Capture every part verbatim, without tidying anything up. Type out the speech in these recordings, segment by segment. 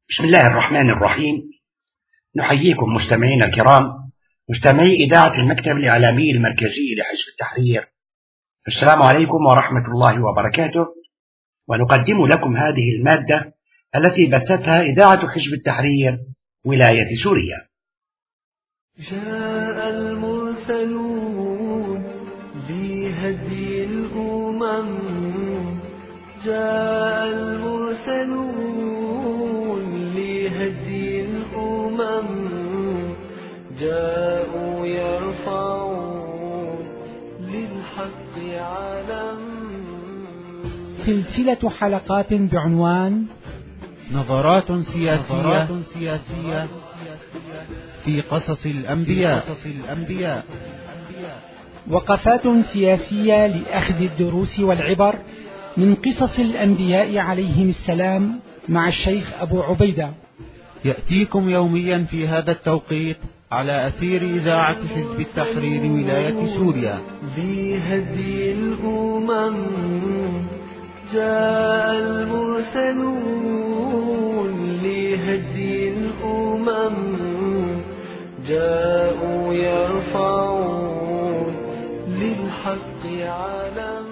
بسم الله الرحمن الرحيم. نحييكم مستمعينا الكرام، مستمعي إذاعة المكتب الإعلامي المركزي لحزب التحرير. السلام عليكم ورحمة الله وبركاته، ونقدم لكم هذه المادة التي بثتها إذاعة حزب التحرير ولاية سوريا. جاء المرسلون بهدي الأمم، جاء المرسلون لهدي الأمم، جاءوا يرفعون للحق علم. سلسلة حلقات بعنوان نظرات سياسية, نظرات سياسية في قصص الأنبياء. وقفات سياسية لأخذ الدروس والعبر من قصص الأنبياء عليهم السلام، مع الشيخ أبو عبيدة. يأتيكم يوميا في هذا التوقيت على أثير إذاعة حزب التحرير ولاية سوريا. بهدي الأمم جاء المرسلون لهدي الأمم، جاءوا يرفعون للحق علم.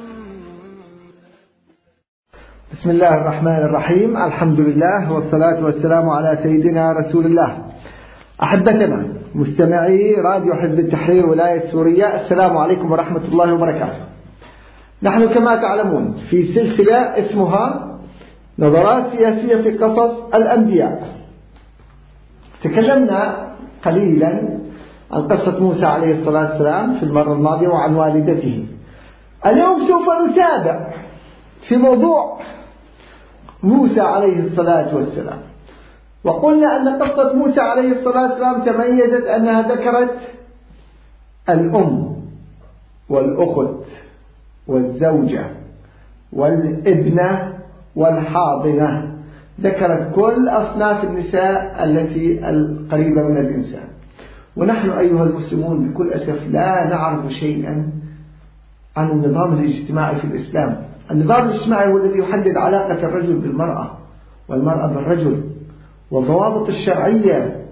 بسم الله الرحمن الرحيم، الحمد لله والصلاة والسلام على سيدنا رسول الله. أحبتنا مستمعي راديو حزب التحرير ولاية سوريا، السلام عليكم ورحمة الله وبركاته. نحن كما تعلمون في سلسلة اسمها نظرات سياسية في قصص الأنبياء. تكلمنا قليلا عن قصة موسى عليه الصلاة والسلام في المرة الماضية وعن والدته. اليوم سوف نتابع في موضوع موسى عليه الصلاة والسلام. وقلنا أن قصة موسى عليه الصلاة والسلام تميزت أنها ذكرت الأم والأخت والزوجة والابنة والحاضنة، ذكرت كل أصناف النساء التي القريبة من الإنسان. ونحن أيها المسلمون بكل أسف لا نعرف شيئا عن النظام الاجتماعي في الإسلام. النظام الاجتماعي هو الذي يحدد علاقة الرجل بالمرأة والمرأة بالرجل، والضوابط الشرعية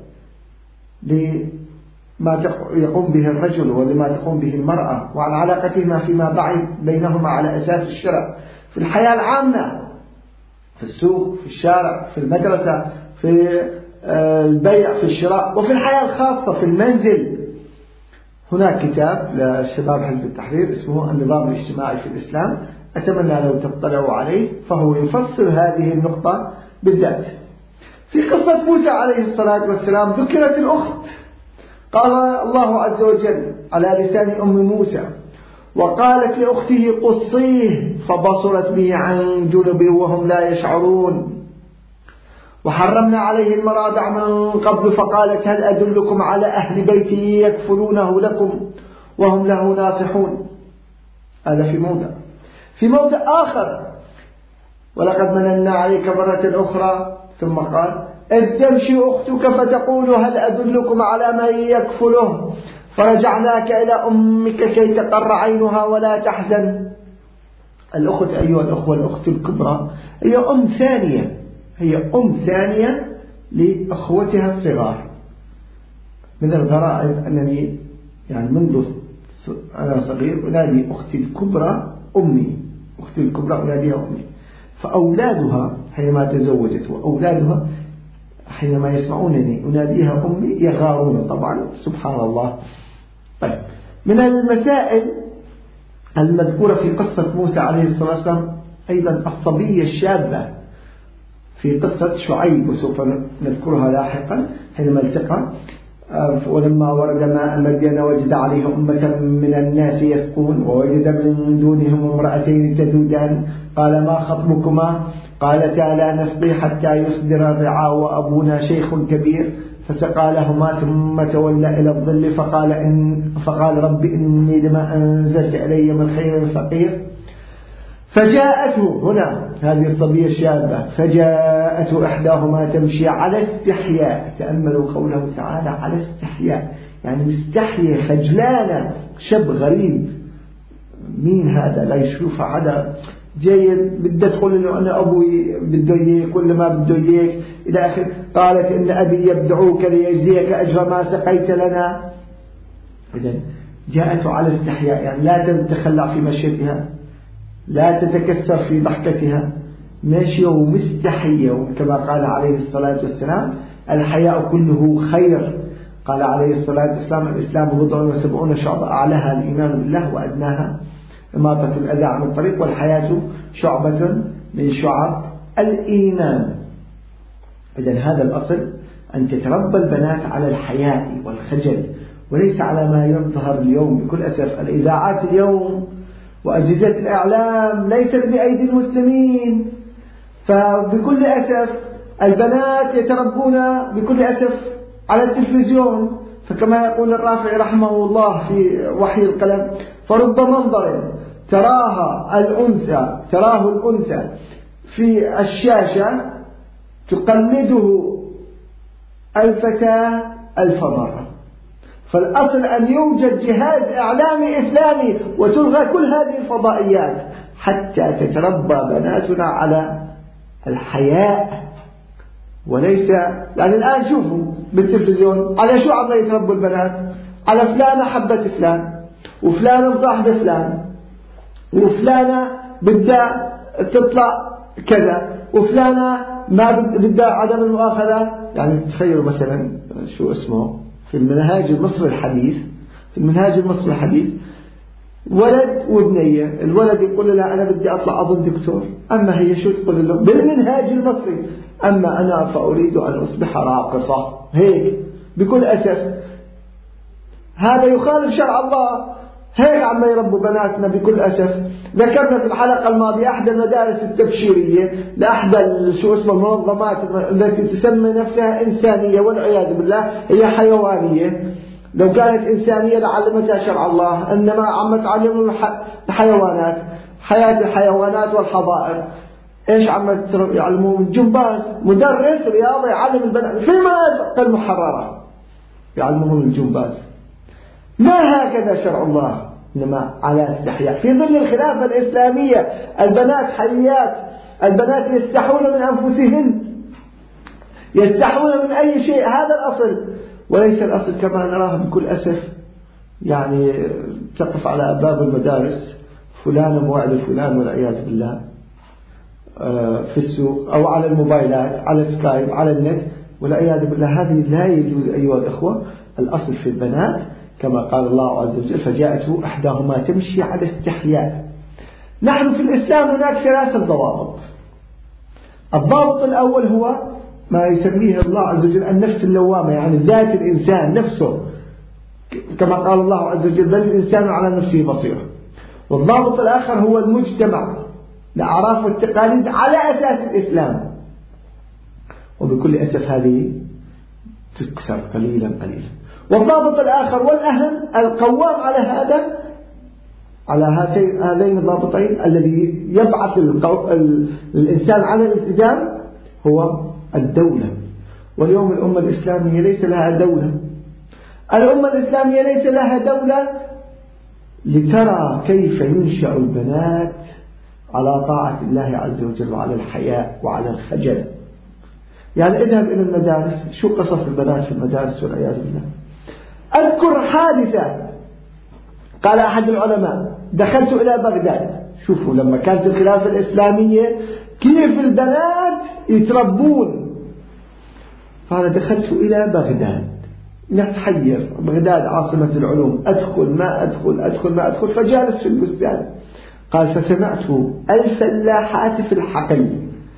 لما يقوم به الرجل ولما تقوم به المرأة، وعن علاقتهما فيما بعد بينهما على أساس الشرع في الحياة العامة، في السوق، في الشارع، في المدرسة، في البيع، في الشراء، وفي الحياة الخاصة في المنزل. هناك كتاب لشباب حزب التحرير اسمه النظام الاجتماعي في الإسلام، أتمنى لو تطلعوا عليه، فهو يفصل هذه النقطة بالذات. في قصة موسى عليه الصلاة والسلام ذكرت الأخت. قال الله عز وجل على لسان أم موسى: وقالت لأخته قصيه فبصرت به عن جنب وهم لا يشعرون. وحرمنا عليه المراضع من قبل فقالت هل أدلكم على أهل بيتي يكفلونه لكم وهم له ناصحون. هذا في موضع. في موضع آخر: ولقد مننا عليك مرة أخرى، ثم قال إذ تمشي أختك فتقول هل أدلكم على من يكفله فرجعناك إلى أمك كي تقر عينها ولا تحزن. الأخت أيها الأخوة، الأخت الكبرى هي أم ثانية، هي أم ثانية لأخوتها الصغار. من الغرائب أنني يعني منذ أنا صغير أنادي أختي الكبرى أمي، أختي الكبرى أناديها أمي. فأولادها حينما تزوجت وأولادها حينما يسمعونني أناديها أمي يغارون طبعا، سبحان الله. طيب، من المسائل المذكورة في قصة موسى عليه الصلاة والسلام أيضا الصبية الشابة في قصة شعيب، وسوف نذكرها لاحقا حينما التقى. ولما ورد ماء مدين وجد عليه أمة من الناس يسقون ووجد من دونهم امرأتين تذودان قال ما خطبكما قالتا لا نسقي حتى يصدر الرعاء وأبونا شيخ كبير فسقى لهما ثم تولى إلى الظل فقال, إن فقال رب إني لما أنزلت إلي من خير فقير. فجاءته هنا هذه الصبية الشابة، فجاءته إحداهما تمشي على استحياء. تأملوا قوله تعالى على استحياء، يعني مستحية خجلانة، شاب غريب. مين هذا؟ لا يشوف هذا جيد، بدها تقول له أنا أبوي بده إياك ولا ما بده إياك إلى آخره. قالت إن أبي يبدعوك ليجزيك أجر ما سقيت لنا. إذن جاءت على استحياء، يعني لا تتخلع في مشيتها، لا تتكسر في ضحكتها، ماشية ومستحية، كما قال عليه الصلاة والسلام الحياء كله خير. قال عليه الصلاة والسلام الإسلام بضع وسبعون شعبة، أعلاها الإيمان بالله وأدناها إماطة الأذى عن الطريق، والحياة شعبة من شعب الإيمان. إذن هذا الأصل أن تتربى البنات على الحياء والخجل، وليس على ما يظهر اليوم. بكل أسف الإذاعات اليوم وأجهزة الإعلام ليست بأيدي المسلمين، فبكل أسف البنات يتربون بكل أسف على التلفزيون. فكما يقول الرافعي رحمه الله في وحي القلم: فرب منظر تراها الأنثى تراه الأنثى في الشاشة تقلده الفتاة ألف مرة. فالأصل أن يوجد جهاز إعلامي إسلامي وتلغى كل هذه الفضائيات حتى تتربى بناتنا على الحياء، وليس يعني الآن شوفوا بالتلفزيون على شو عم يتربوا البنات؟ على فلانة حبت فلان، وفلانة مصاحبة فلان، وفلانة بدها تطلع كذا، وفلانة ما بدها عدم المؤاخذة. يعني تخيلوا مثلا شو اسمه في المنهاج المصري الحديث، في المنهاج المصري الحديث ولد وبنية، الولد يقول لها أنا بدي أطلع أظن دكتور، أما هي شو تقول له بالمنهاج المصري؟ أما أنا فأريد أن أصبح راقصة. هيك بكل أسف هذا يخالف شرع الله. هيك عم يربوا بناتنا بكل أسف. ذكرنا في الحلقة الماضية أحد المدارس التبشيرية لأحد شو اسمه المنظمات التي تسمي نفسها إنسانية، والعياذ بالله هي حيوانية. لو كانت إنسانية لعلمتها شرع الله، إنما عم تعلموا الحيوانات، حياة الحيوانات والحظائر. إيش عم يعلمون؟ جمباز، مدرس رياضة يعلم البنات في المناطق المحررة يعلمهم الجمباز. ما هكذا شرع الله، إنما على استحياء. في ظل الخلافة الإسلامية البنات حيات، البنات يستحون من أنفسهن، يستحون من أي شيء. هذا الأصل، وليس الأصل كما نراه بكل أسف. يعني تقف على أبواب المدارس فلان موعد فلان والعياذ بالله في السوق أو على الموبايلات، على سكايب، على النت والعياذ بالله. هذه لا يجوز أيها الأخوة. الأصل في البنات كما قال الله عز وجل: فجاءته إحداهما تمشي على استحياء. نحن في الإسلام هناك ثلاثة ضوابط. الضابط الأول هو ما يسميه الله عز وجل النفس اللوامة، يعني ذات الإنسان نفسه، كما قال الله عز وجل: بل الإنسان على نفسه بصيرة. والضابط الآخر هو المجتمع، الأعراف والتقاليد على أساس الإسلام، وبكل أسف هذه تكسر قليلا قليلا. والضابط الآخر والأهم القوام على هذا، على هذين الضابطين الذي يبعث الإنسان على الالتزام هو الدولة. واليوم الأمة الإسلامية ليس لها دولة. الأمة الإسلامية ليس لها دولة لترى كيف ينشأ البنات على طاعة الله عز وجل وعلى الحياء وعلى الخجل. يعني اذهب إلى المدارس، شو قصص البنات في المدارس والعياذ بالله. أذكر حادثة قال أحد العلماء: دخلت إلى بغداد. شوفوا لما كانت الخلافة الإسلامية كيف البنات يتربون. قال: دخلت إلى بغداد، نتحير، بغداد عاصمة العلوم، أدخل ما أدخل أدخل ما أدخل، فجالس في البستان. قال: فسمعت الفلاحات في الحقل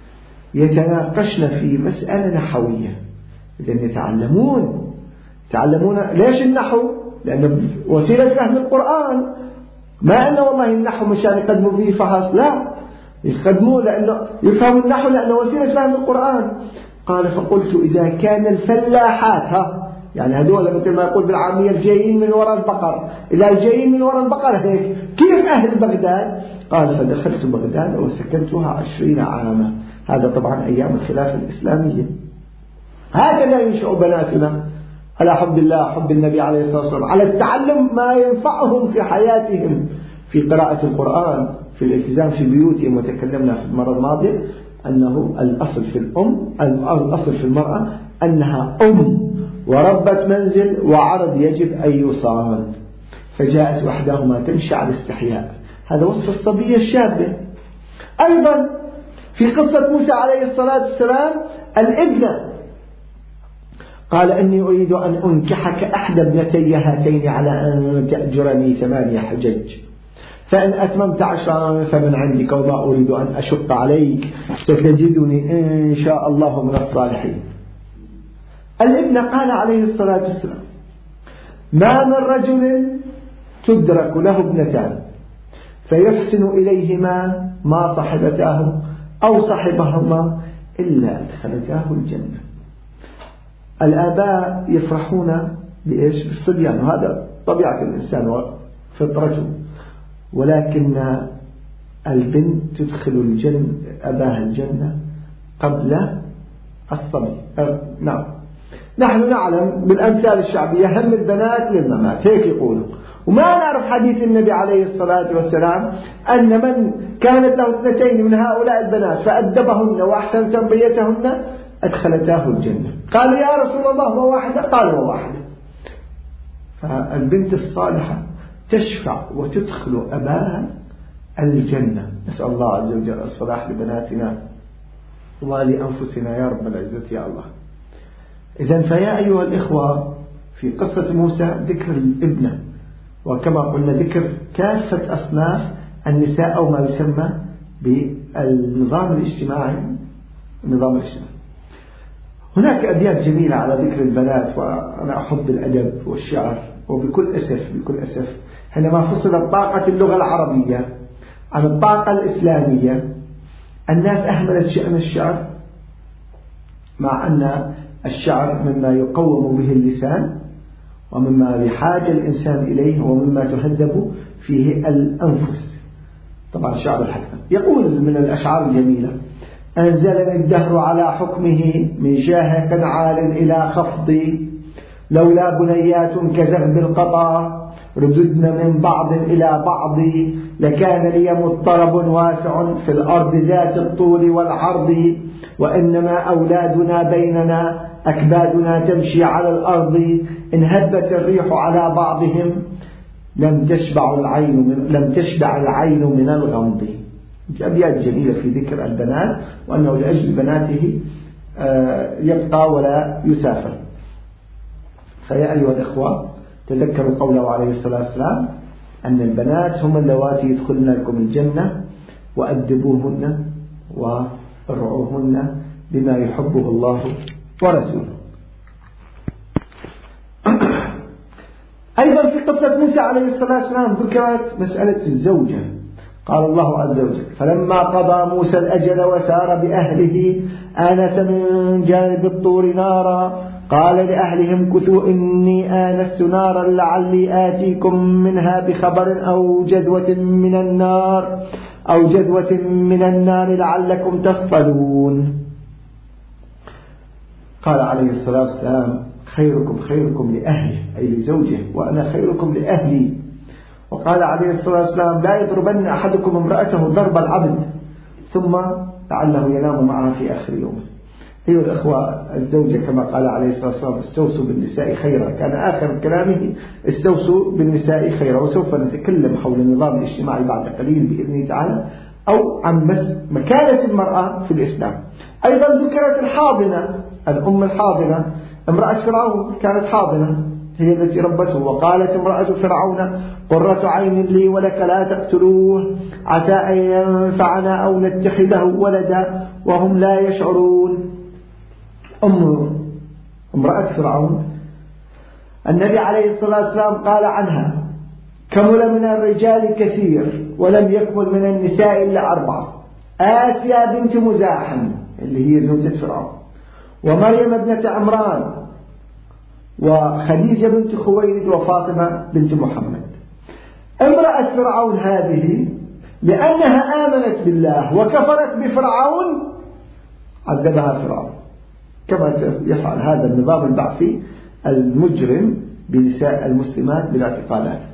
يتناقشن في مسألة نحوية. لأن يتعلمون تعلمون ليش النحو؟ لأنه وسيلة فهم القرآن. ما أنه والله النحو مشان يقدموا به فحص، لا، يقدموه لأنه يفهموا النحو لأنه وسيلة فهم القرآن. قال: فقلت إذا كان الفلاحات، ها يعني هذول مثل ما يقول بالعامية الجايين من وراء البقر، إذا الجايين من وراء البقر هيك، كيف أهل بغداد؟ قال: فدخلت بغداد وسكنتها عشرين عاما. هذا طبعا أيام الخلافة الإسلامية. هكذا ينشأ بناتنا على حب الله، حب النبي عليه الصلاة والسلام، على التعلم ما ينفعهم في حياتهم، في قراءة القرآن، في الالتزام في بيوتهم، وتكلمنا في المرة الماضية أنه الأصل في الأم الأصل في المرأة أنها أم وربة منزل وعرض يجب أن يصان، فجاءت وحدهما تمشي على استحياء. هذا وصف الصبية الشابة. أيضا في قصة موسى عليه الصلاة والسلام الابنة قال إني أريد أن أنكحك أحد ابنتي هاتين على أن تأجرني ثمانية حجج، فإن أتممت عشرا فمن عندك وما أريد أن أشق عليك ستجدني إن شاء الله من الصالحين. الابن قال عليه الصلاة والسلام ما من رجل تدرك له ابنتان فيحسن إليهما ما صحبتاه أو صحبهما إلا أدخلتاه الجنة. الآباء يفرحون بإيش؟ بالصبيان، وهذا طبيعة الإنسان وفطرته، ولكن البنت تدخل الجنة أباها الجنة قبل الصبي. نعم، نحن نعلم بالأمثال الشعبية هم البنات للممات، هيك يقولوا، وما نعرف حديث النبي عليه الصلاة والسلام أن من كانت له اثنتين من هؤلاء البنات فأدبهن وأحسن تربيتهن أدخلتاه الجنة. قال يا رسول الله وواحدة؟ قال وواحدة. فالبنت الصالحة تشفع وتدخل أباها الجنة. نسأل الله عز وجل الصلاح لبناتنا ولأنفسنا يا رب العزة يا الله. إذن فيا أيها الإخوة في قصة موسى ذكر الابنة، وكما قلنا ذكر كافة أصناف النساء أو ما يسمى بالنظام الاجتماعي. النظام الاجتماعي هناك أبيات جميلة على ذكر البنات، وأنا أحب الأدب والشعر، وبكل أسف بكل أسف حينما فصلت طاقة اللغة العربية عن الطاقة الإسلامية الناس أهملت شأن الشعر، مع أن الشعر مما يقوم به اللسان ومما بحاجة الإنسان إليه ومما تهذب فيه الأنفس. طبعا شعر الحكمة يقول من الأشعار الجميلة أنزلني الدهر على حكمه من شاهق عال إلى خفضي، لولا بنيات كزغب القطا رددن من بعض إلى بعض، لكان لي مضطرب واسع في الأرض ذات الطول والعرض، وإنما أولادنا بيننا أكبادنا تمشي على الأرض، إن هبت الريح على بعضهم لم تشبع العين من لم تشبع العين من الغمض. أبيات جميلة في ذكر البنات، وأنه لأجل بناته يبقى ولا يسافر. فيا أيها الإخوة تذكروا قوله عليه الصلاة والسلام أن البنات هم اللواتي يدخلن لكم الجنة، وأدبوهن وارعوهن بما يحبه الله ورسوله. أيضا في قصة موسى عليه الصلاة والسلام ذكرت مسألة الزوجة. قال الله عز وجل فلما قضى موسى الأجل وسار بأهله آنس من جانب الطور نارا قال لأهلهم كثوا إني آنست نارا لعلي آتيكم منها بخبر أو جدوة من النار أو جدوة من النار لعلكم تصطلون. قال عليه الصلاة والسلام خيركم خيركم لأهله أي لزوجه، وأنا خيركم لأهلي. وقال عليه الصلاة والسلام لا يضربن أحدكم امرأته ضرب العبد ثم لعله ينام معها في آخر يومه. أيها الأخوة الزوجة كما قال عليه الصلاة والسلام استوصوا بالنساء خيرا، كان آخر كلامه استوصوا بالنساء خيرا. وسوف نتكلم حول النظام الاجتماعي بعد قليل بإذن تعالى، أو عن مكانة المرأة في الإسلام. أيضا ذكرت الحاضنة، الأم الحاضنة. امرأة فرعون كانت حاضنة، هي التي ربته. وقالت امرأة فرعون قرة عين لي ولك لا تقتلوه عسى أن ينفعنا أو نتخذه ولدا وهم لا يشعرون. أم امرأة فرعون النبي عليه الصلاة والسلام قال عنها كمل من الرجال كثير ولم يكمل من النساء إلا أربعة: آسيا بنت مزاحم اللي هي زوجة فرعون، ومريم ابنة عمران، وخديجة بنت خويلد، وفاطمة بنت محمد. امرأة فرعون هذه لأنها آمنت بالله وكفرت بفرعون عذبها فرعون، كما يفعل هذا النظام البعثي المجرم بنساء المسلمات بالاعتقالات.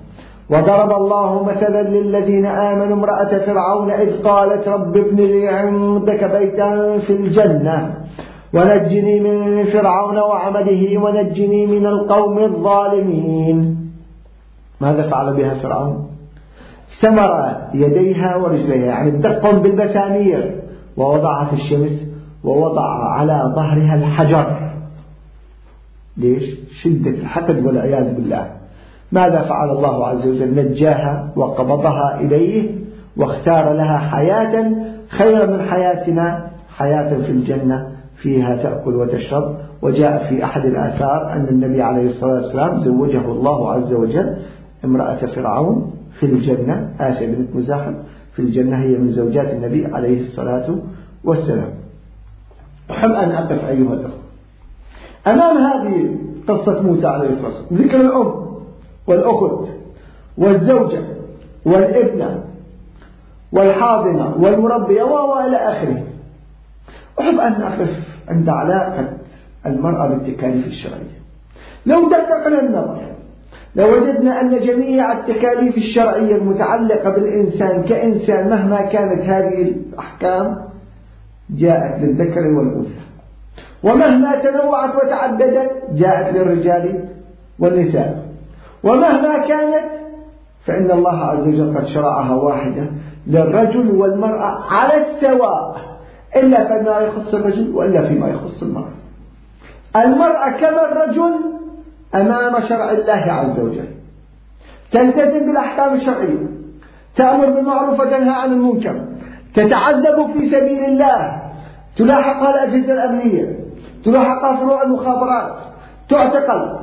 وضرب الله مثلا للذين آمنوا امرأة فرعون إذ قالت رب ابن لي عندك بيتا في الجنة ونجني من فرعون وعمله ونجني من القوم الظالمين. ماذا فعل بها فرعون؟ سمر يديها ورجليها، يعني بدقهم بالبسامير، ووضعها في الشمس، ووضع على ظهرها الحجر. ليش؟ شدة الحقد والعياذ بالله. ماذا فعل الله عز وجل؟ نجاها وقبضها إليه واختار لها حياة خير من حياتنا، حياة في الجنة فيها تأكل وتشرب. وجاء في أحد الآثار أن النبي عليه الصلاة والسلام زوجه الله عز وجل امرأة فرعون في الجنة، آسيا بنت مزاحم في الجنة، هي من زوجات النبي عليه الصلاة والسلام. أحب أن أقف أيها الأخوة أمام هذه قصة موسى عليه الصلاة والسلام، ذكر الأم والأخت والزوجة والابنة والحاضنة والمربية وإلى آخره. أحب أن أقف عند علاقة المرأة بالتكاليف الشرعية. لو دققنا النظر لوجدنا أن جميع التكاليف الشرعية المتعلقة بالإنسان كإنسان مهما كانت هذه الأحكام جاءت للذكر والأنثى، ومهما تنوعت وتعددت جاءت للرجال والنساء، ومهما كانت فإن الله عز وجل قد شرعها واحدة للرجل والمرأة على السواء، إلا فيما يخص الرجل وإلا فيما يخص المرأة. المرأة كما الرجل أمام شرع الله عز وجل، تلتزم بالأحكام الشرعية، تأمر بالمعروف وتنهى عن المنكر، تتعذب في سبيل الله، تلاحقها الأجهزة الأمنية، تلاحقها فروع المخابرات، تعتقل،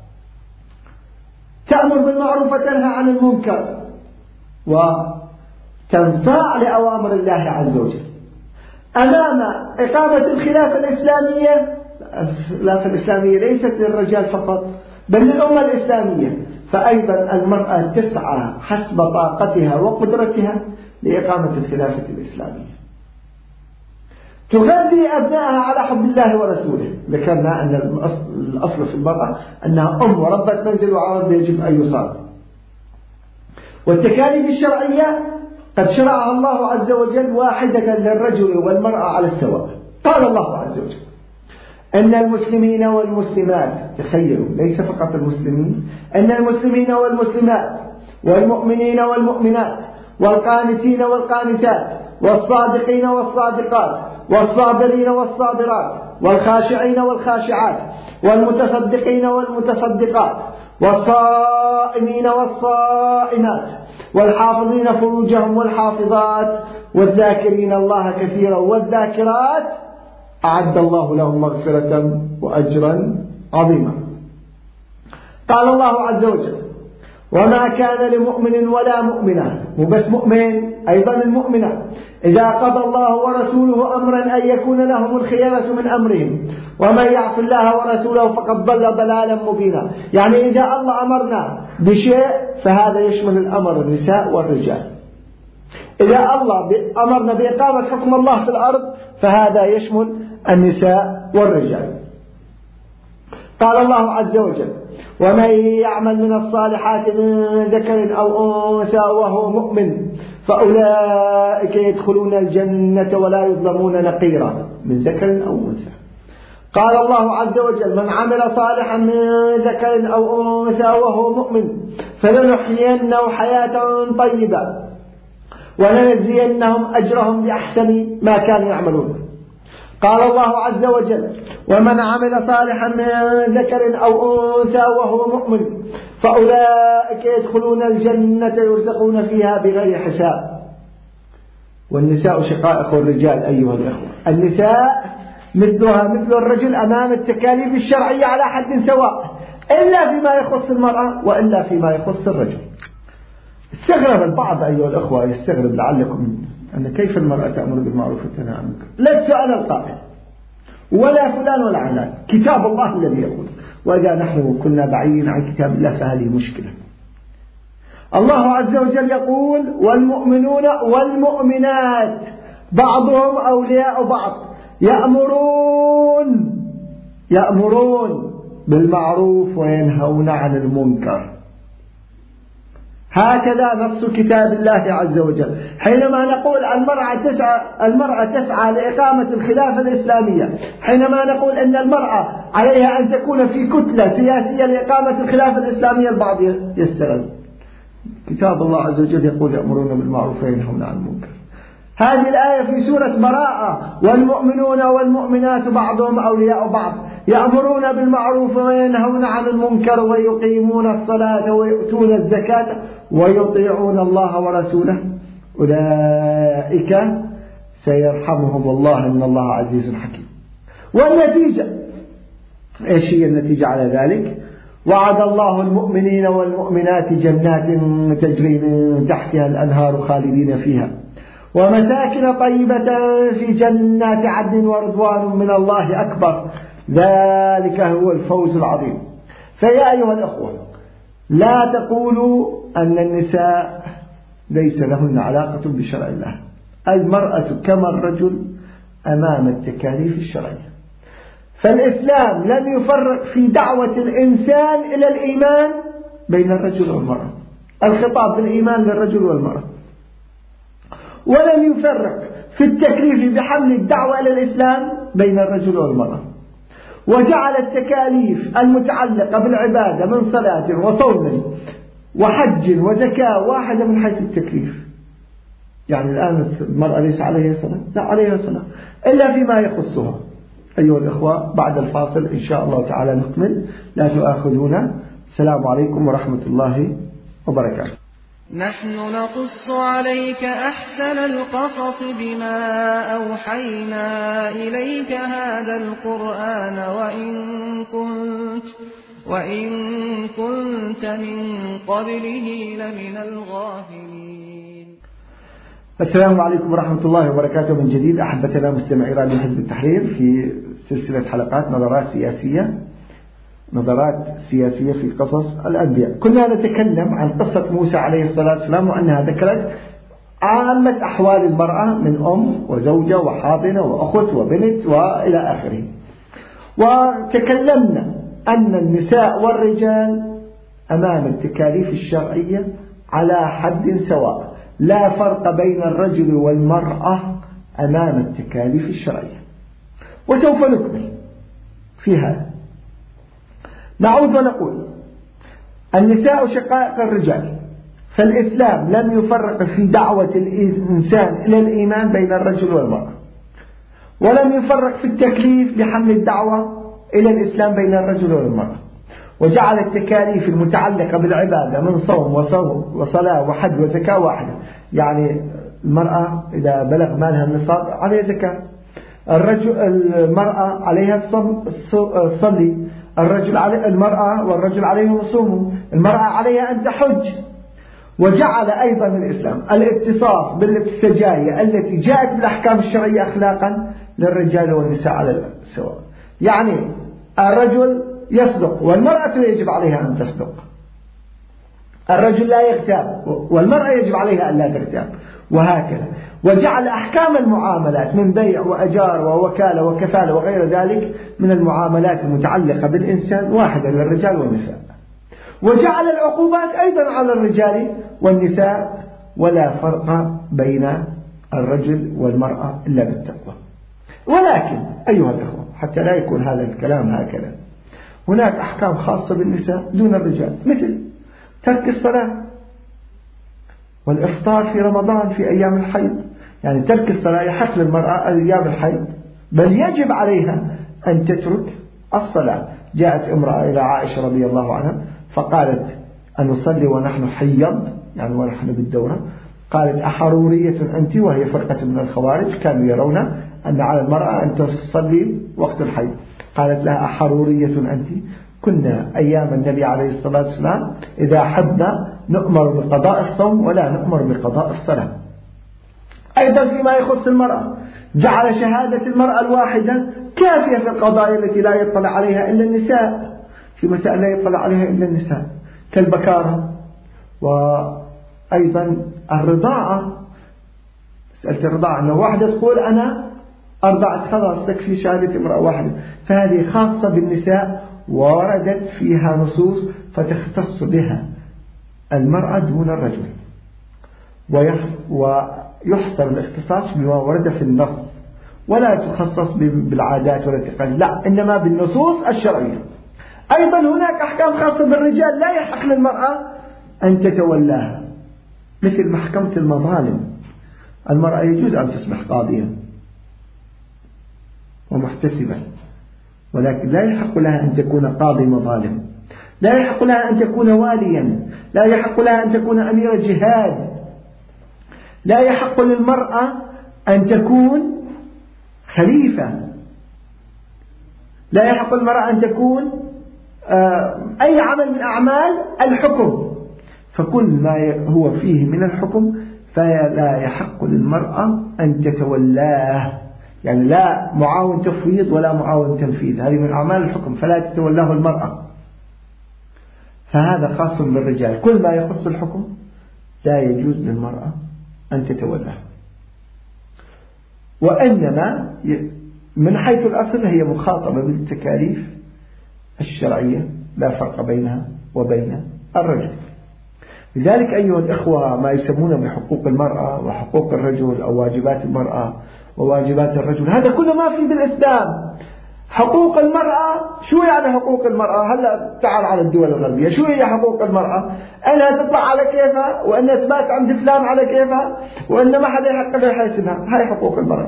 تأمر بالمعروف وتنهى عن المنكر، وتنصاع لأوامر الله عز وجل. أمام إقامة الخلافة الإسلامية، الخلافة الإسلامية ليست للرجال فقط بل للأمة الإسلامية، فأيضا المرأة تسعى حسب طاقتها وقدرتها لإقامة الخلافة الإسلامية. تغذي أبنائها على حب الله ورسوله. ذكرنا أن الأصل في المرأة أنها أم وربة منزل وعرض يجب أن يصاب. والتكاليف الشرعية قد شرعها الله عز وجل واحدة للرجل والمرأة على السواء. قال الله عز وجل أن المسلمين والمسلمات، تخيلوا ليس فقط المسلمين، أن المسلمين والمسلمات والمؤمنين والمؤمنات والقانتين والقانتات والصادقين والصادقات والصابرين والصابرات والخاشعين والخاشعات والمتصدقين والمتصدقات والصائمين والصائمات والحافظين فروجهم والحافظات والذاكرين الله كثيرا والذاكرات أعد الله لهم مغفرة وأجرا عظيما. قال الله عز وجل وما كان لمؤمن ولا مؤمنة، مو بس مؤمن أيضا المؤمنة، إذا قضى الله ورسوله أمرا أن يكون لهم الخيرة من أمرهم ومن يعص الله ورسوله فقد ضل ضلالا مبينا. يعني إذا الله أمرنا بشيء فهذا يشمل الأمر النساء والرجال. إذا الله أمرنا بإقامة حكم الله في الأرض فهذا يشمل النساء والرجال. قال الله عز وجل ومن يعمل من الصالحات من ذكر أو أنثى وهو مؤمن فأولئك يدخلون الجنة ولا يظلمون نقيرا، من ذكر أو أنثى. قال الله عز وجل من عمل صالحا من ذكر أو أنثى وهو مؤمن فلنحيينه حياة طيبة ولنجزينهم أجرهم بأحسن ما كانوا يعملون. قال الله عز وجل ومن عمل صالحا من ذكر أو أنثى وهو مؤمن فأولئك يدخلون الجنة يرزقون فيها بغير حساب. والنساء شقائق الرجال أيها الأخوة، النساء مثلها مثل الرجل أمام التكاليف الشرعية على حد سواء، إلا فيما يخص المرأة وإلا فيما يخص الرجل. استغرب البعض أيها الأخوة، يستغرب لعلكم أن كيف المرأة تأمر بالمعروف وتنهى عن المنكر. لست أنا القائل ولا فلان ولا علان، كتاب الله الذي يقول، وإذا نحن كنا بعيدين عن كتاب الله فهذه مشكلة. الله عز وجل يقول والمؤمنون والمؤمنات بعضهم أولياء بعض يأمرون يأمرون بالمعروف وينهون عن المنكر. هكذا نص كتاب الله عز وجل. حينما نقول المرأة تسعى, المرأة تسعى لإقامة الخلافة الإسلامية، حينما نقول أن المرأة عليها أن تكون في كتلة سياسية لإقامة الخلافة الإسلامية، البعض يستغرب. كتاب الله عز وجل يقول يأمرون بالمعروف وينهون عن المنكر. هذه الآية في سورة براءة: والمؤمنون والمؤمنات بعضهم أولياء بعض يأمرون بالمعروف وينهون عن المنكر ويقيمون الصلاة ويؤتون الزكاة ويطيعون الله ورسوله أولئك سيرحمهم الله إن الله عزيز حكيم. والنتيجة إيش هي النتيجة على ذلك؟ وعد الله المؤمنين والمؤمنات جنات تجري من تحتها الأنهار خالدين فيها ومساكن طيبة في جنات عدن ورضوان من الله أكبر ذلك هو الفوز العظيم. فيا أيها الأخوة، لا تقولوا أن النساء ليس لهن علاقة بشرع الله. المرأة كما الرجل أمام التكاليف الشرعية. فالإسلام لم يفرق في دعوة الإنسان إلى الإيمان بين الرجل والمرأة، الخطاب بالإيمان للرجل والمرأة، ولم يفرق في التكليف بحمل الدعوة إلى الإسلام بين الرجل والمرأة، وجعل التكاليف المتعلقة بالعبادة من صلاة وصوم وحج وزكاة واحدة من حيث التكليف. يعني الآن المرأة ليس عليها صلاة؟ لا، عليها صلاة إلا فيما يخصها. أيها الأخوة، بعد الفاصل إن شاء الله تعالى نكمل. لا تؤاخذونا. السلام عليكم ورحمة الله وبركاته. نحن نقص عليك أحسن القصص بما أوحينا إليك هذا القرآن وإن كنت, وإن كنت من قبله لمن الغافلين. السلام عليكم ورحمة الله وبركاته من جديد. أحبتنا مستمعي راديو حزب التحرير في سلسلة حلقات نظرات سياسية نظرات سياسية في قصص الأنبياء. كنا نتكلم عن قصة موسى عليه الصلاة والسلام، وأنها ذكرت عامة أحوال المرأة من أم وزوجة وحاضنة وأخت وبنت وإلى آخره. وتكلمنا أن النساء والرجال أمام التكاليف الشرعية على حد سواء، لا فرق بين الرجل والمرأة أمام التكاليف الشرعية. وسوف نكمل في هذا. نعود ونقول النساء شقائق الرجال، فالإسلام لم يفرق في دعوة الإنسان إلى الإيمان بين الرجل والمرأة، ولم يفرق في التكليف بحمل الدعوة إلى الإسلام بين الرجل والمرأة، وجعل التكاليف المتعلقة بالعبادة من صوم وصوم وصلاة وحج وزكاة واحدة. يعني المرأة إذا بلغ مالها النصاب عليها زكاة، الرجل المرأة عليها تصلي، الرجل على المرأة والرجل عليهم يصوموا، المرأة عليها أن تحج. وجعل أيضا الإسلام الاتصاف بالسجايا التي جاءت بالأحكام الشرعية أخلاقا للرجال والنساء على السواء. يعني الرجل يصدق والمرأة يجب عليها أن تصدق، الرجل لا يغتاب والمرأة يجب عليها أن لا تغتاب، وهكذا. وجعل أحكام المعاملات من بيع وأجار ووكالة وكفالة وغير ذلك من المعاملات المتعلقة بالإنسان واحدة للرجال والنساء، وجعل العقوبات أيضا على الرجال والنساء، ولا فرق بين الرجل والمرأة إلا بالتقوى. ولكن أيها الأخوة، حتى لا يكون هذا الكلام هكذا، هناك أحكام خاصة بالنساء دون الرجال، مثل ترك الصلاة والإفطار في رمضان في أيام الحيض. يعني ترك الصلاة يحق للمرأة أيام الحيض، بل يجب عليها أن تترك الصلاة. جاءت امرأة إلى عائشة رضي الله عنها فقالت: أن نصلي ونحن حيض، يعني ونحن بالدورة. قالت: أحرورية أنت؟ وهي فرقة من الخوارج كانوا يرون أن على المرأة أن تصلي وقت الحيض. قالت لها: أحرورية أنت؟ كنا أيام النبي عليه الصلاة والسلام إذا حبنا نؤمر بقضاء الصوم ولا نؤمر بقضاء الصلاة. أيضا فيما يخص المرأة، جعل شهادة المرأة الواحدة كافية في القضايا التي لا يطلع عليها إلا النساء، في مسائل لا يطلع عليها إلا النساء كالبكارة، وأيضا الرضاعة. سألت الرضاعة أن واحدة تقول أنا أرضعت خلاص تكفي شهادة امرأة واحدة، فهذه خاصة بالنساء وردت فيها نصوص فتختص بها المرأة دون الرجل، ويحصر الاختصاص بما ورد في النص، ولا تخصص بالعادات ولا التقاليد، لا، إنما بالنصوص الشرعية. أيضا هناك أحكام خاصة بالرجال لا يحق للمرأة أن تتولاها، مثل محكمة المظالم. المرأة يجوز أن تصبح قاضيا ومحتسبا، ولكن لا يحق لها أن تكون قاضي مظالم، لا يحق لها أن تكون واليا، لا يحق لها أن تكون أمير جهاد، لا يحق للمرأة أن تكون خليفة، لا يحق للمرأة أن تكون أي عمل من أعمال الحكم. فكل ما هو فيه من الحكم فلا يحق للمرأة أن تتولاه، يعني لا معاون تفويض ولا معاون تنفيذ، هذه من أعمال الحكم فلا تتولاه المرأة. فهذا خاص بالرجال، كل ما يخص الحكم لا يجوز للمرأة أن تتولاه. وإنما من حيث الأصل هي مخاطبة بالتكاليف الشرعية، لا فرق بينها وبين الرجل. لذلك أيها الإخوة ما يسمونه بحقوق المرأة وحقوق الرجل أو واجبات المرأة وواجبات الرجل، هذا كله ما في بالإسلام. حقوق المرأة، شو يعني حقوق المرأة؟ هلا تعال على الدول الغربية، شو هي حقوق المرأة؟ أنها تطلع على كيفها، وأنها تبات عند فلان على كيفها، وأن ما حدا يحق لها يحاسبها، هاي حقوق المرأة.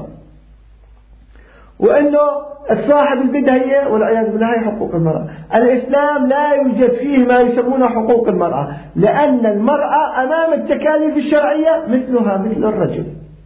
وأنه الصاحب البدها هي والعياذ بالله، هاي حقوق المرأة. الإسلام لا يوجد فيه ما يسمونه حقوق المرأة، لأن المرأة أمام التكاليف الشرعية مثلها مثل الرجل.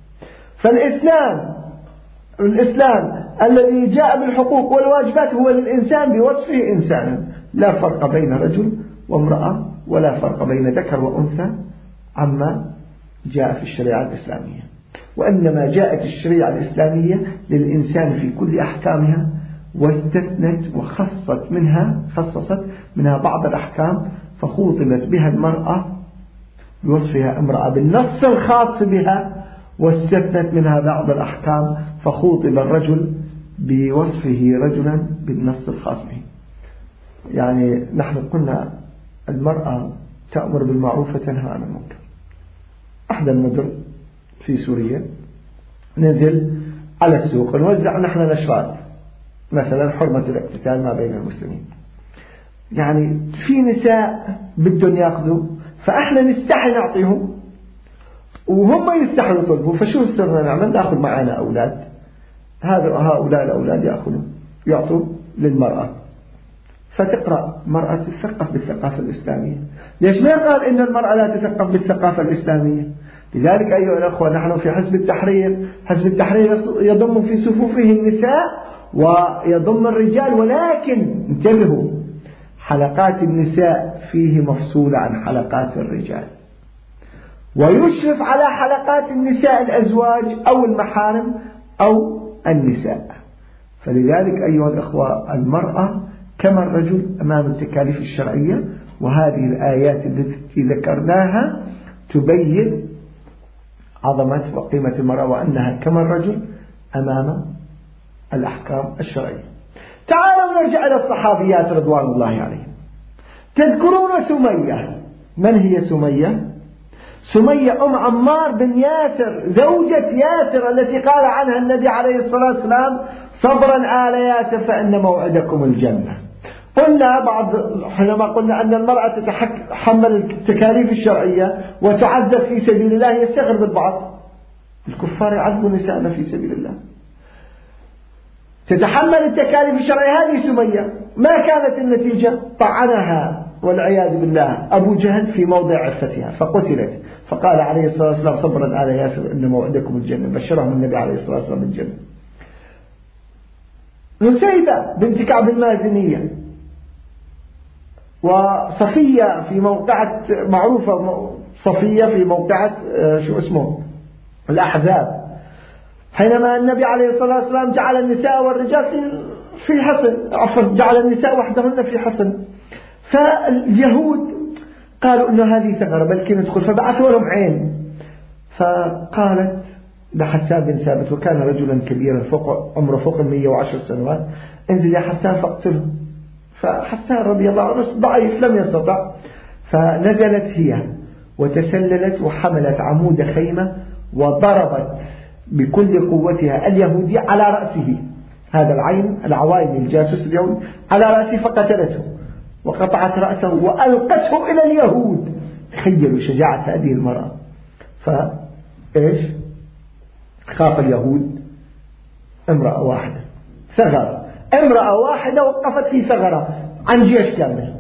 فالإسلام الإسلام الذي جاء بالحقوق والواجبات هو للإنسان بوصفه إنسانا، لا فرق بين رجل وامرأة، ولا فرق بين ذكر وأنثى عما جاء في الشريعة الإسلامية. وإنما جاءت الشريعة الإسلامية للإنسان في كل أحكامها، واستثنت وخصت منها خصصت منها بعض الأحكام، فخوطبت بها المرأة بوصفها امرأة بالنص الخاص بها، واستثنت منها بعض الأحكام فخوطب الرجل بوصفه رجلا بالنص الخاص به. يعني نحن قلنا المرأة تأمر بالمعروف وتنهى عن المنكر. أحد المدن في سوريا نزل على السوق نوزع نحن نشرات، مثلا حرمة الاقتتال ما بين المسلمين. يعني في نساء بدهم يأخذوا، فإحنا نستحي نعطيهم وهم يستحوا يطلبوا، فشو صرنا نعمل؟ نأخذ معنا أولاد، هذا هؤلاء الأولاد يأخذوا يعطوا للمرأة، فتقرأ مرأة تثقف بالثقافة الإسلامية. ليش ما قال إن المرأة لا تثقف بالثقافة الإسلامية؟ لذلك أيها الأخوة نحن في حزب التحرير، حزب التحرير يضم في صفوفه النساء ويضم الرجال، ولكن انتبهوا، حلقات النساء فيه مفصولة عن حلقات الرجال، ويشرف على حلقات النساء الأزواج أو المحارم أو النساء. فلذلك أيها الأخوة المرأة كما الرجل أمام التكاليف الشرعية، وهذه الآيات التي ذكرناها تبين عظمة وقيمة المرأة، وأنها كما الرجل أمام الأحكام الشرعية. تعالوا نرجع إلى الصحابيات رضوان الله عليهم. تذكرون سمية؟ من هي سمية؟ سمية أم عمار بن ياسر، زوجة ياسر التي قال عنها النبي عليه الصلاة والسلام: صبرا آل ياسر فإن موعدكم الجنة. قلنا بعض حينما قلنا أن المرأة تتحمل التكاليف الشرعية وتعذب في سبيل الله، يستغرب البعض، الكفار يعذبوا نساءنا في سبيل الله، تتحمل التكاليف الشرعية. هذه سمية ما كانت النتيجة؟ طعنها والعياذ بالله أبو جهل في موضع عفتها فقتلت، فقال عليه الصلاة والسلام: صبرا آل ياسر إن موعدكم الجنة، بشرهم النبي عليه الصلاة والسلام بالجنة. نسيبة بنت كعب المازنية، وصفية في موقعة معروفة، صفية في موقعة شو اسمه الأحزاب، حينما النبي عليه الصلاة والسلام جعل النساء والرجال في في حصن، عفوا جعل النساء وحدهن في حصن، فاليهود قالوا إنه هذه ثغرة بل ندخل، فبعثوا لهم عين، فقالت لحسان بن ثابت، وكان رجلا كبيرا فوق عمره فوق المية وعشر سنوات: انزل يا حسان فاقتله. فحسان رضي الله عنه ضعيف لم يستطع، فنزلت هي وتسللت وحملت عمود خيمة وضربت بكل قوتها اليهودي على رأسه، هذا العين العوائل الجاسوس اليهودي على رأسه، فقتلته وقطعت رأسه وألقته إلى اليهود. تخيلوا شجاعة هذه المرأة. فإيش خاف اليهود؟ امرأة واحدة، ثغرة، امرأة واحدة وقفت في ثغرة عن جيش كامل.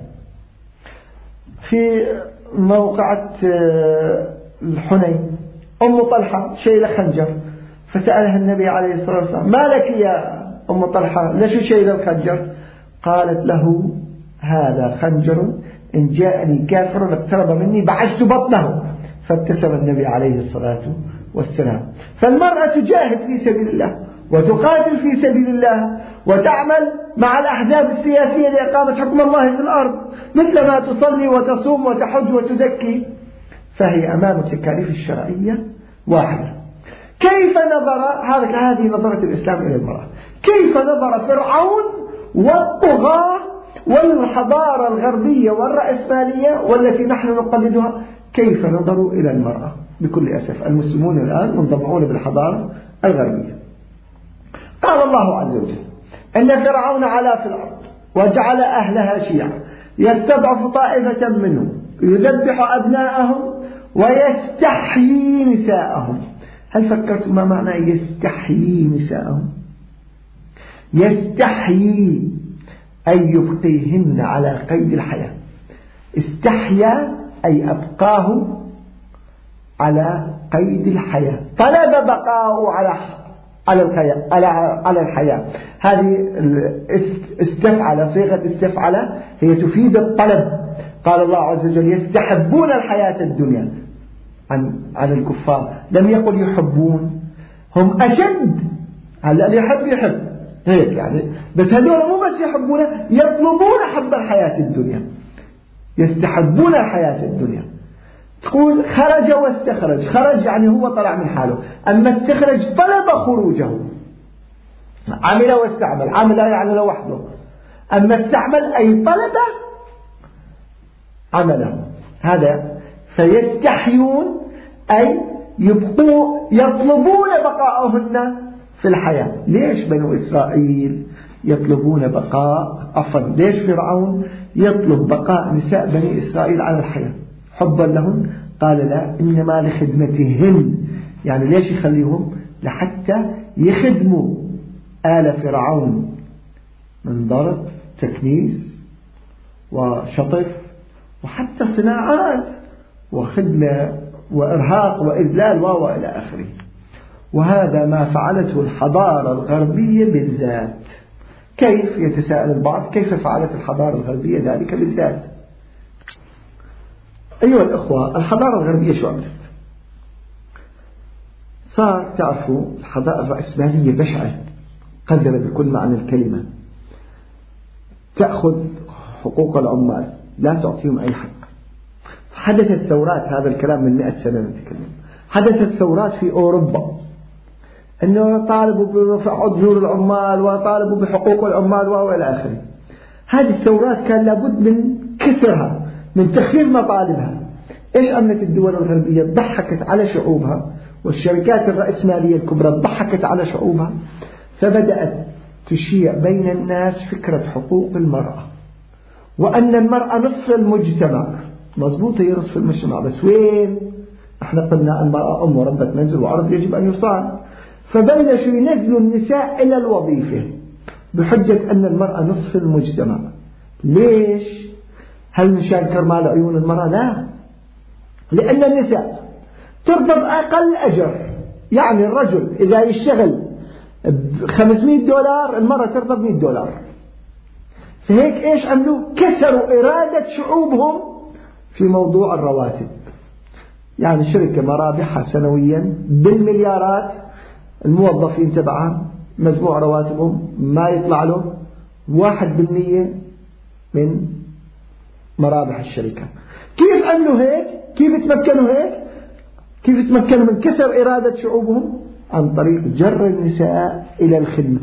في موقعة الحنين أم طلحة شايلة خنجر، فسألها النبي عليه الصلاة والسلام: ما لك يا أم طلحة، ليش شايلة الخنجر؟ قالت له: هذا خنجر إن جاءني كافر اقترب مني بعشت بطنه. فابتسم النبي عليه الصلاة والسلام. فالمرأة تجاهد في سبيل الله وتقاتل في سبيل الله وتعمل مع الأحزاب السياسية لإقامة حكم الله في الأرض، مثل ما تصلي وتصوم وتحج وتزكي، فهي أمام التكاليف الشرعية واحدة. كيف نظر هذا هذه نظرة الإسلام إلى المرأة؟ كيف نظر فرعون والطغاة والحضارة الغربية والرأسمالية والتي نحن نقلدها، كيف نظروا إلى المرأة؟ بكل أسف المسلمون الآن منضمعون بالحضارة الغربية. قال الله عز وجل: إن فرعون علا في الأرض وجعل أهلها شيعا يستضعف طائفة منهم يذبح أبناءهم ويستحيي نساءهم. هل فكرتم ما معنى يستحيي نساءهم؟ يستحيي أي يبقيهن على قيد الحياة. استحيا أي أبقاه على قيد الحياة، طلب بقاءه على على الحياة على على الحياة. هذه استفعل، صيغة استفعل هي تفيد الطلب. قال الله عز وجل: يستحبون الحياة الدنيا عن عن الكفار، لم يقل يحبون، هم أشد. هلا اللي يحب يحب هيك يعني، بس هذول مو بس يحبونه، يطلبون حب الحياة الدنيا، يستحبون الحياة الدنيا. تقول خرج واستخرج، خرج يعني هو طلع من حاله، أما استخرج طلب خروجه. عمل واستعمل، عمل يعني لوحده، أما استعمل أي طلب عمله. هذا فيستحيون أي يبقوا يطلبون بقاءهن في الحياة. ليش بنو إسرائيل يطلبون بقاء عفوا ليش فرعون يطلب بقاء نساء بني إسرائيل على الحياة؟ حبا لهن؟ قال لا، إنما لخدمتهن. يعني ليش يخليهم؟ لحتى يخدموا آل فرعون من ضرب تكنيس وشطف وحتى صناعات وخدمة وإرهاق وإذلال وإلى آخره. وهذا ما فعلته الحضارة الغربية بالذات. كيف يتساءل البعض كيف فعلت الحضارة الغربية ذلك بالذات؟ أيها الأخوة، الحضارة الغربية شو عملت؟ صار تعرفوا الحضارة الرأسمالية بشعة قذرة بكل معنى الكلمة، تأخذ حقوق العمال، لا تعطيهم أي حق. حدثت ثورات، هذا الكلام من مئة سنة نتكلم، حدثت ثورات في أوروبا أنه طالبوا برفع أجور العمال وطالبوا بحقوق العمال وإلى آخره. هذه الثورات كان لابد من كسرها، من تخفيف مطالبها. إيش عملت الدول الغربية؟ ضحكت على شعوبها، والشركات الرأسمالية الكبرى ضحكت على شعوبها، فبدأت تشيع بين الناس فكرة حقوق المرأة، وأن المرأة نصف المجتمع. مضبوط، هي نصف المجتمع، بس وين؟ احنا قلنا المرأة أم وربة منزل وعرض يجب أن يصان. فبلشوا ينزلوا النساء إلى الوظيفة بحجة أن المرأة نصف المجتمع. ليش؟ هل مشان كرمال عيون المرأة؟ لا، لأن النساء ترضى بأقل أجر. يعني الرجل إذا يشتغل بخمسمائة دولار، المرأة ترضى بمئة دولار. فهيك إيش عملوا؟ كسروا إرادة شعوبهم في موضوع الرواتب. يعني شركة مرابحها سنويا بالمليارات، الموظفين تبعها مجموع رواتبهم ما يطلع له واحد بالمية من مرابح الشركة. كيف عملوا هيك؟ كيف تمكنوا هيك؟ كيف تمكنوا من كسر إرادة شعوبهم؟ عن طريق جر النساء إلى الخدمة.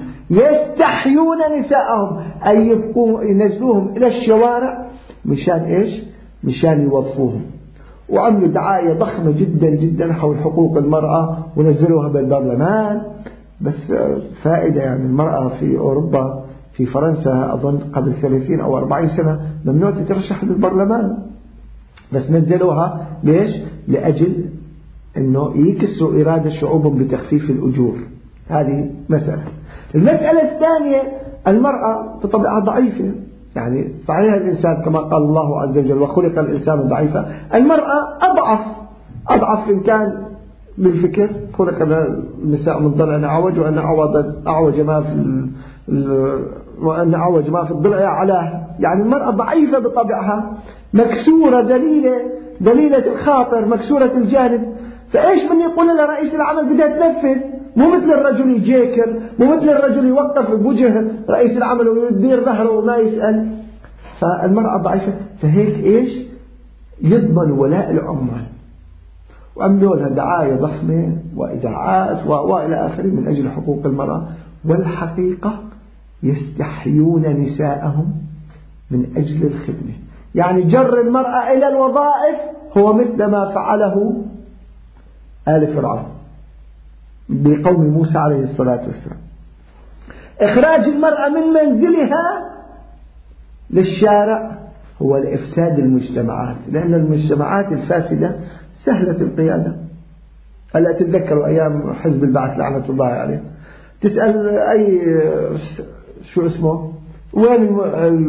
يستحيون نساءهم، أي يبقوا ينزلوهم إلى الشوارع مشان إيش؟ مشان يوظفوهم، وعملوا دعاية ضخمة جدا جدا حول حقوق المرأة ونزلوها بالبرلمان. بس فائدة يعني المرأة في أوروبا في فرنسا أظن قبل ثلاثين أو أربعين سنة ممنوع تترشح للبرلمان، بس نزلوها ليش؟ لأجل أنه يكسروا إرادة شعوبهم بتخفيف الأجور. هذه مسألة. المسألة الثانية المرأة بطبيعة ضعيفة، يعني صحيح الإنسان كما قال الله عز وجل وخلق الإنسان ضعيفا، المرأة أضعف أضعف إن كان بالفكر، خلق النساء من ضلع أعوج وأن أعوج أعوج ما في وأن أعوج ما في الضلع علاه، يعني المرأة ضعيفة بطبعها، مكسورة، دليلة دليلة الخاطر، مكسورة الجانب. فإيش من يقول لها رئيس العمل بدها تنفذ؟ مو مثل الرجل يجيكر، مو مثل الرجل يوقف بوجه رئيس العمل ويدير ظهره وما يسأل. فالمرأة ضعيفة، فهيك إيش يضمن ولاء العمال، وعملوا لها دعاية ضخمة وإذاعات وإلى آخره من أجل حقوق المرأة. والحقيقة يستحيون نساءهم من أجل الخدمة، يعني جر المرأة إلى الوظائف هو مثل ما فعله آل فرعون بقوم موسى عليه الصلاة والسلام. إخراج المرأة من منزلها للشارع هو لإفساد المجتمعات، لأن المجتمعات الفاسدة سهلة القيادة. ألا تتذكروا أيام حزب البعث لعنة الله عليه، تسأل أي شو اسمه وين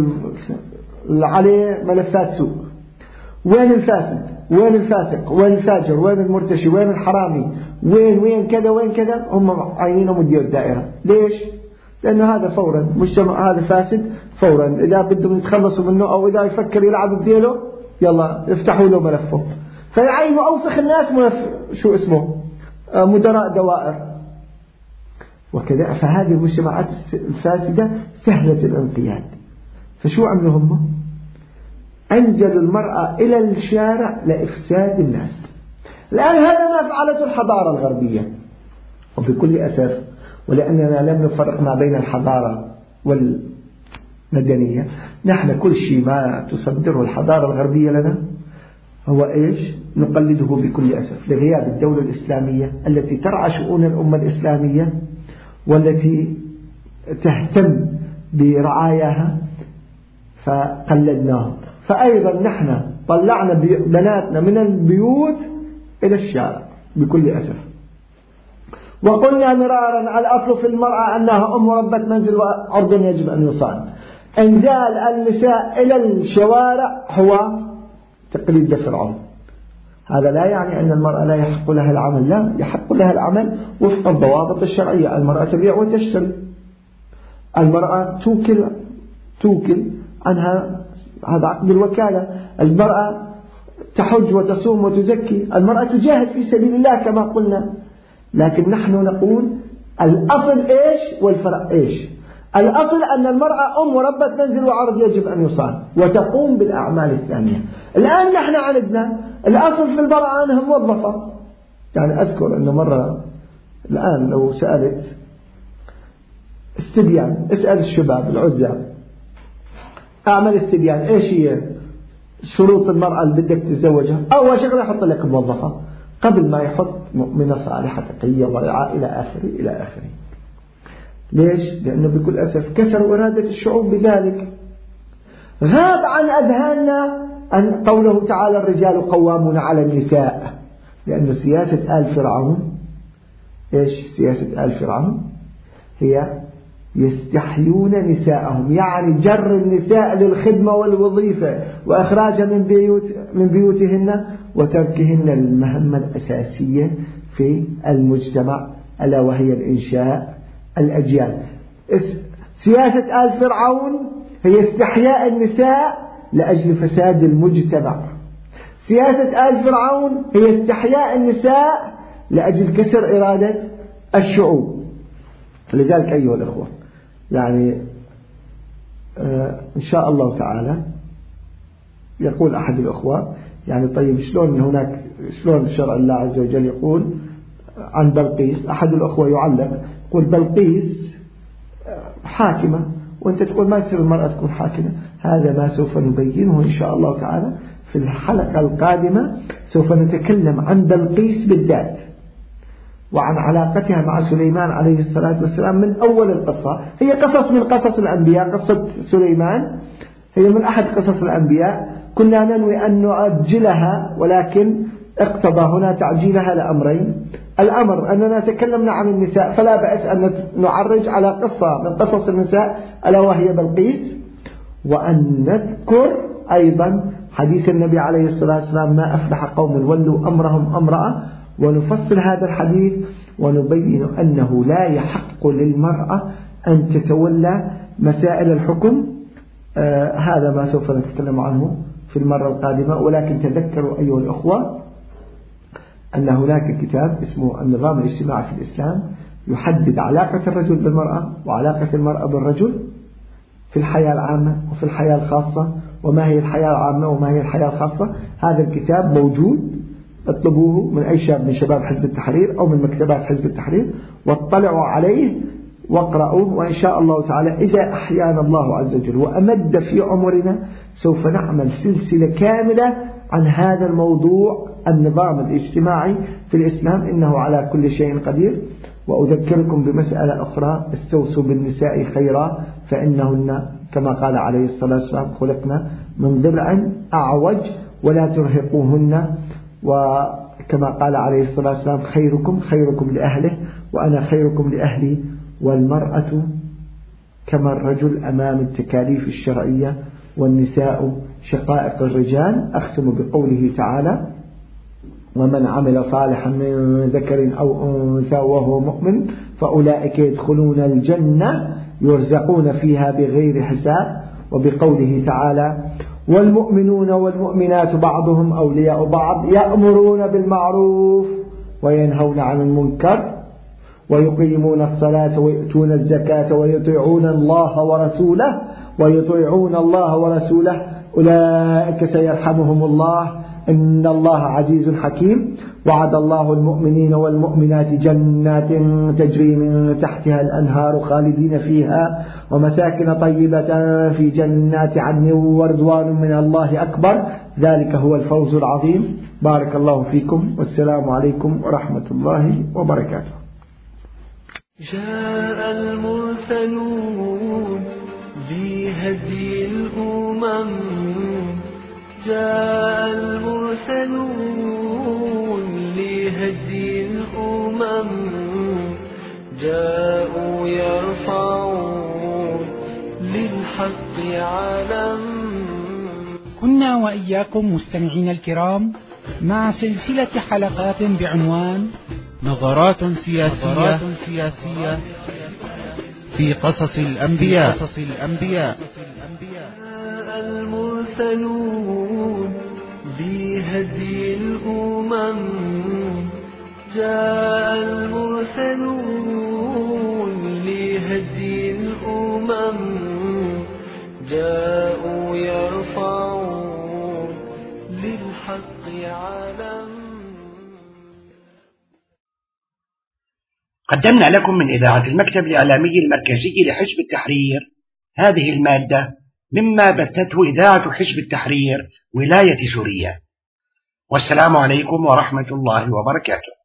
عليه ملفات سوء، وين الفاسد، وين الفاسق، وين الفاجر، وين المرتشي، وين الحرامي، وين وين كذا وين كذا، هم عينهم مدير الدائرة. ليش؟ لأنه هذا فورا مجتمع هذا فاسد، فورا إذا بدهم يتخلصوا منه أو إذا يفكر يلعب بديله يلا يفتحوا له ملفه، فيعينوا أوسخ الناس ملف شو اسمه مدراء دوائر وكذا. فهذه المجتمعات الفاسدة سهلة الانقياد. فشو عملوا هم؟ أنزلوا المرأة إلى الشارع لإفساد الناس. الآن هذا ما فعلته الحضارة الغربية، وبكل أسف، ولأننا لم نفرق ما بين الحضارة والمدنية، نحن كل شيء ما تصدره الحضارة الغربية لنا هو إيش؟ نقلده بكل أسف، لغياب الدولة الإسلامية التي ترعى شؤون الأمة الإسلامية والتي تهتم برعاياها، فقلدناهم. فأيضا نحن طلعنا بناتنا من البيوت إلى الشارع بكل أسف. وقلنا مرارا الأصل في المرأة أنها أم ربة منزل وعرض يجب أن يصان. إنزال النساء إلى الشوارع هو تقليد لفرعون. هذا لا يعني أن المرأة لا يحق لها العمل، لا، يحق لها العمل وفق الضوابط الشرعية. المرأة تبيع وتشتري، المرأة توكل توكل عنها، هذا عقد الوكالة. المرأة تحج وتصوم وتزكي، المرأة تجاهد في سبيل الله كما قلنا. لكن نحن نقول الأصل إيش والفرع إيش؟ الأصل أن المرأة أم وربة منزل وعرض يجب أن يصان وتقوم بالأعمال الثانية. الآن نحن عندنا الأصل في المرأة أنها موظفة. يعني أذكر أن مرة الآن لو سألت استبيان، اسأل الشباب العزاب أعمل استبيان إيش هي شروط المرأة اللي بدك تتزوجها، أول شغلة يحط لك موظفة قبل ما يحط مؤمنة صالحة تقية ورعاء إلى آخره إلى آخره. ليش؟ لأنه بكل أسف كسروا إرادة الشعوب بذلك. غاب عن أذهاننا أن قوله تعالى الرجال قوامون على النساء، لأن سياسة آل فرعون إيش سياسة آل فرعون؟ هي يستحيون نساءهم، يعني جر النساء للخدمة والوظيفة وإخراجها من بيوت من بيوتهن وتركهن المهمة الأساسية في المجتمع ألا وهي الإنشاء الأجيال. سياسة آل فرعون هي استحياء النساء لأجل فساد المجتمع. سياسة آل فرعون هي استحياء النساء لأجل كسر إرادة الشعوب. لذلك أيها الأخوة، يعني آه إن شاء الله تعالى يقول أحد الأخوة، يعني طيب شلون هناك شلون شرع الله عز وجل يقول عن بلقيس؟ أحد الأخوة يعلق يقول بلقيس حاكمة وأنت تقول ما يصير المرأة تكون حاكمة. هذا ما سوف نبينه إن شاء الله تعالى في الحلقة القادمة. سوف نتكلم عن بلقيس بالذات وعن علاقتها مع سليمان عليه الصلاة والسلام من أول القصة. هي قصص من قصص الأنبياء. قصة سليمان هي من أحد قصص الأنبياء. كنا ننوي أن نعجلها ولكن اقتضى هنا تعجيلها لأمرين. الأمر أننا تكلمنا عن النساء، فلا بأس أن نعرج على قصة من قصص النساء ألا وهي بلقيس، وأن نذكر أيضا حديث النبي عليه الصلاة والسلام ما أفلح قوم ولوا أمرهم امرأة، ونفصل هذا الحديث ونبين أنه لا يحق للمرأة أن تتولى مسائل الحكم. آه هذا ما سوف نتكلم عنه في المرة القادمة. ولكن تذكروا أيها الأخوة أن هناك كتاب اسمه النظام الاجتماعي في الإسلام يحدد علاقة الرجل بالمرأة وعلاقة المرأة بالرجل في الحياة العامة وفي الحياة الخاصة، وما هي الحياة العامة وما هي الحياة الخاصة. هذا الكتاب موجود، اطلبوه من أي شاب من شباب حزب التحرير أو من مكتبات حزب التحرير واطلعوا عليه واقرأوه، وإن شاء الله تعالى إذا أحيانا الله عز وجل وأمد في عمرنا سوف نعمل سلسلة كاملة عن هذا الموضوع، النظام الاجتماعي في الإسلام، إنه على كل شيء قدير. وأذكركم بمسألة أخرى: استوصوا بالنساء خيرا فإنهن كما قال عليه الصلاة والسلام خلقنا من ضلع أعوج ولا ترهقوهن، وكما قال عليه الصلاة والسلام خيركم خيركم لأهله وأنا خيركم لأهلي. والمرأة كما الرجل أمام التكاليف الشرعية، والنساء شقائق الرجال. أختم بقوله تعالى: ومن عمل صالحا من ذكر أو أنثى وهو مؤمن فأولئك يدخلون الجنة يرزقون فيها بغير حساب. وبقوله تعالى: والمؤمنون والمؤمنات بعضهم أولياء بعض يأمرون بالمعروف وينهون عن المنكر ويقيمون الصلاة ويؤتون الزكاة ويطيعون الله ورسوله ويطيعون الله ورسوله أولئك سيرحمهم الله إن الله عزيز حكيم. وعد الله المؤمنين والمؤمنات جنات تجري من تحتها الأنهار خالدين فيها ومساكن طيبة في جنات عدن ورضوان من الله أكبر، ذلك هو الفوز العظيم. بارك الله فيكم والسلام عليكم ورحمة الله وبركاته. جاء المرسلون بهدي الأمم جاء المرسلون لهدي الأمم جاءوا يرفعون للحق علم. كنا وإياكم مستمعين الكرام مع سلسلة حلقات بعنوان نظرات سياسية, سياسية في قصص الأنبياء. المرسلون بهدي الأمم جاء المرسلون لهدي الأمم جاءوا يرفعون للحق علم. قدمنا لكم من إذاعة المكتب الإعلامي المركزي لحزب التحرير هذه المادة مما بثته إذاعة حزب التحرير ولاية سوريا. والسلام عليكم ورحمة الله وبركاته.